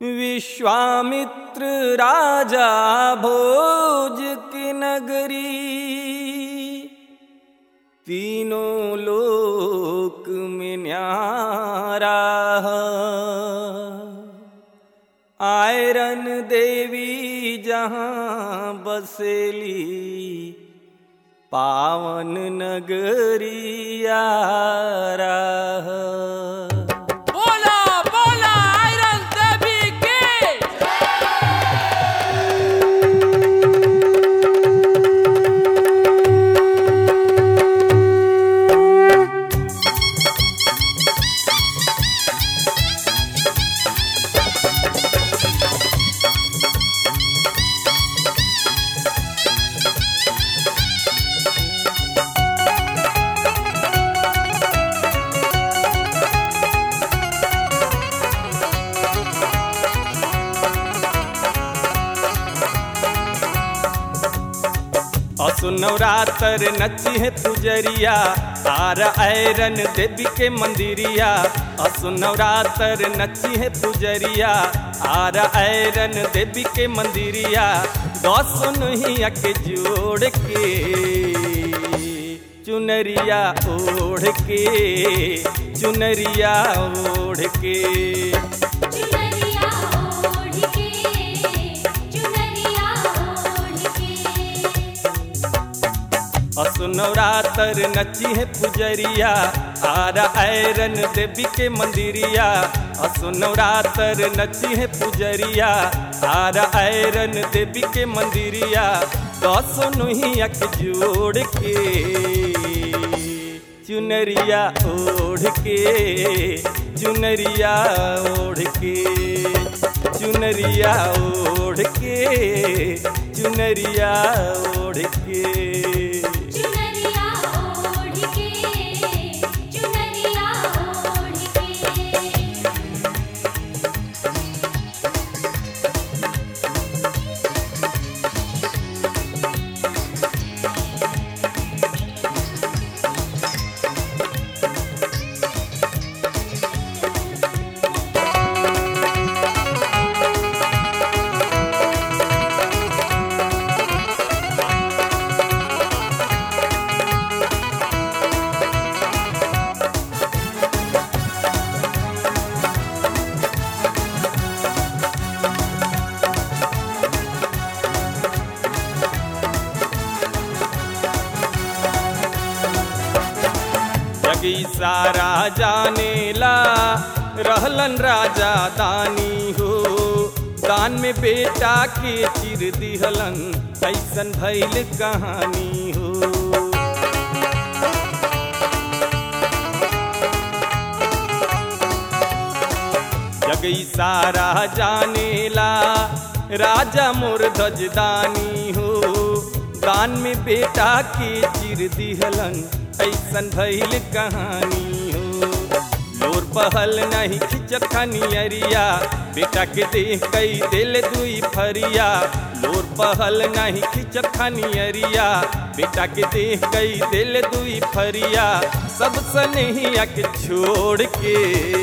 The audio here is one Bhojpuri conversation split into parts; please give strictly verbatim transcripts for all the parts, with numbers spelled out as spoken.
विश्वामित्र राजा भोज की नगरी, तीनों लोक में न्यारा। आयरन देवी जहाँ बसेली, पावन नगरी यारा। असु नवरात्र नची है पुजरिया, तार आयरन देवी के मंदिरिया। असु नवरात्र नची है पुजरिया, तार आयरन देवी के मंदिरिया। दस नहिया के जोड़ के चुनरिया ओढ़ के, चुनरिया ओढ़ के। असु नवरात्र नची है पुजरिया, आरा आयरन देवी के मंदिरिया। असु नवरात्र नची है पुजरिया, आरा आयरन देवी के मंदिरिया। दस नहिया के जोड़ के चुनरिया ओढ़ के, चुनरिया ओढ़ के, चुनरिया ओढ़ के, चुनरिया ओढ़ के। सारा जानेला रहलन राजा दानी हो, दान में बेटा के चिर दिहलन, ऐसन भइल कहानी हो। जगई सारा जानेला राजा मोर धजदानी हो, दान में बेटा के चिर दिहलन, ऐसन भइल कहानी हो। लोर पहल नहीं खिंचत खनियरिया, बेटा के देह कई दिल दुई फरिया। लोर पहल नहीं खिंचत खनियरिया, बेटा के देह कई दिल दुई फरिया। सब सनहिया के छोड़ के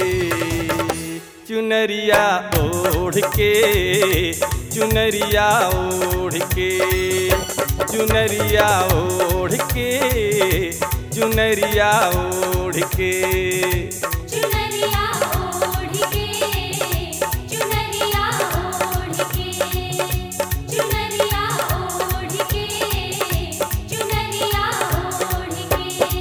चुनरिया ओढ़ के, चुनरिया ओढ़ के, चुनरिया ओढ़ के, चुनरिया ओढ़ के। चुनरिया ओढ़ के, चुनरिया ओढ़ के, चुनरिया ओढ़ के, चुनरिया ओढ़ के।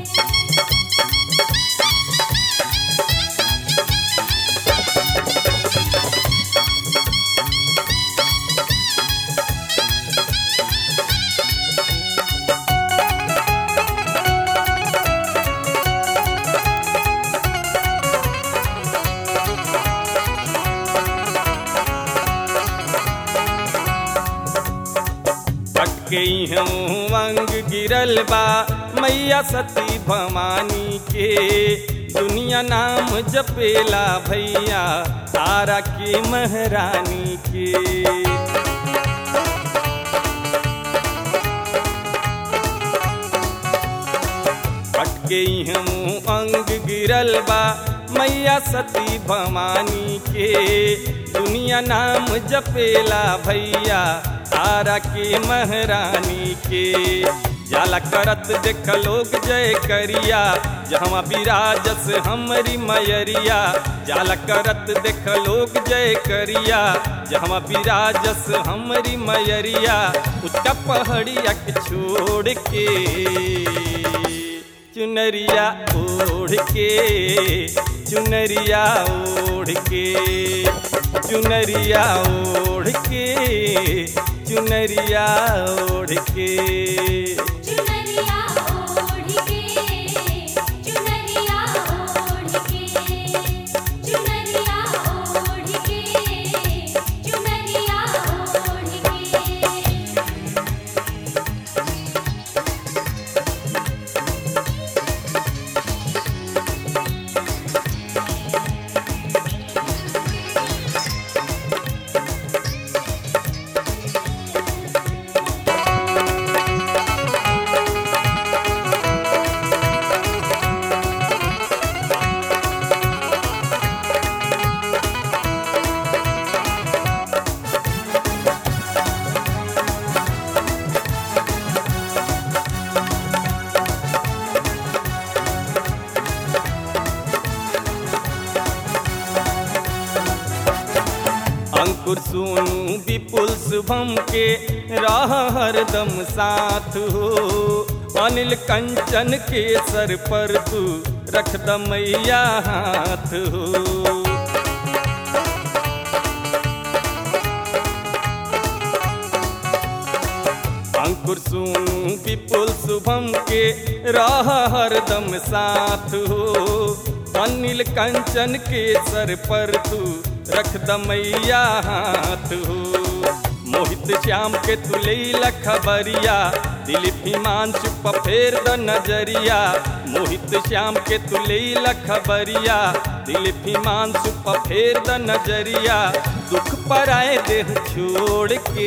अंग गिरल बा मैया सती भवानी के, दुनिया नाम जपेला भैया तारा के महारानी के। पटके हम अंग गिरल बा मैया सती भवानी के, दुनिया नाम जपेला भैया आरा के महारानी के। जाला करत देख लोग जय करिया जहाँ विराजस हमरी मयरिया। जाला करत देख लोग जय करिया जहाँ विराजस हमरी मयरिया। उच्चा पहाड़िया के छोड़ के चुनरिया ओढ़ के, चुनरिया ओढ़ के, चुनरिया ओढ़ के, चुनरिया ओढ़ के। चुनरिया ओढ़ के, चुनरिया ओढ़ के, चुनरिया ओढ़ के, चुनरिया ओढ़ के। अंकुर सोनू विपुल शुभम के राह हरदम साथ हो। अनिल कंचन के सर पर तू रख द मैया हाथ हो। अंकुर सोनू विपुल शुभम के राह हरदम साथ हो। अनिल कंचन के सर पर तू रख द मैया हाथ हो। मोहित श्याम के तुले खबरिया दिलीप हिमांशु पर फेर द नजरिया। मोहित श्याम के तुले खबरिया दिलीप हिमांशु पर फेर द नजरिया। दुख पर आए देह छोड़ के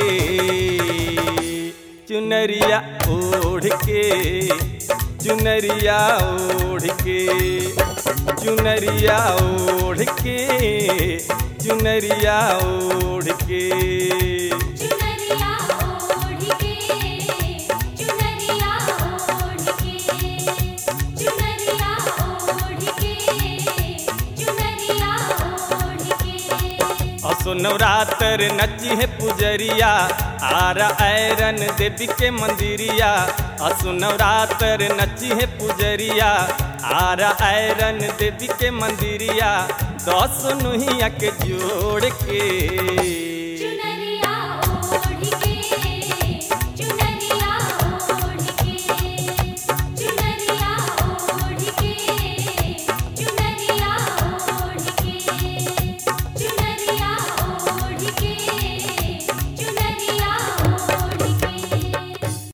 चुनरिया ओढ़ के, चुनरिया ओढ़ के, चुनरिया ओढ़ के, चुनरिया ओढ़ के। चुनरिया ओढ़ के, चुनरिया ओढ़ के, चुनरिया ओढ़ के, चुनरिया ओढ़ के। असो नवरात्र नची है पुजरिया आरा ऐरन देवी के मंदिरिया। असो नवरात्र नची है पुजरिया आरा ऐरन देवी के मंदिरिया। दस नुहिया के जोड़ के